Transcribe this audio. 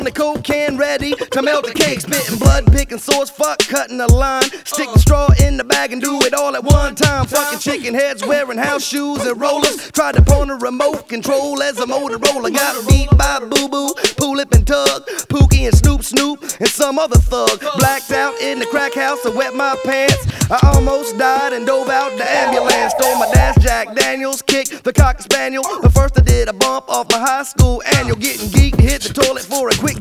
the coke can ready to melt the cake, spitting blood, picking swords, fuck cutting the line, stick the straw in the bag and do it all at one time. Fucking chicken heads wearing house shoes and rollers, tried to pawn a remote control as a Motorola. Got beat by Boo Boo, Pooh Lip and Tug, Pookie and Snoop and some other thug. Blacked out in the crack house, I wet my pants. I almost died and dove out the ambulance. Stole my dad's Jack Daniels, kicked the Cocker Spaniel. But first I did a bump off my high school annual, getting geeked, hit the toilet for a quick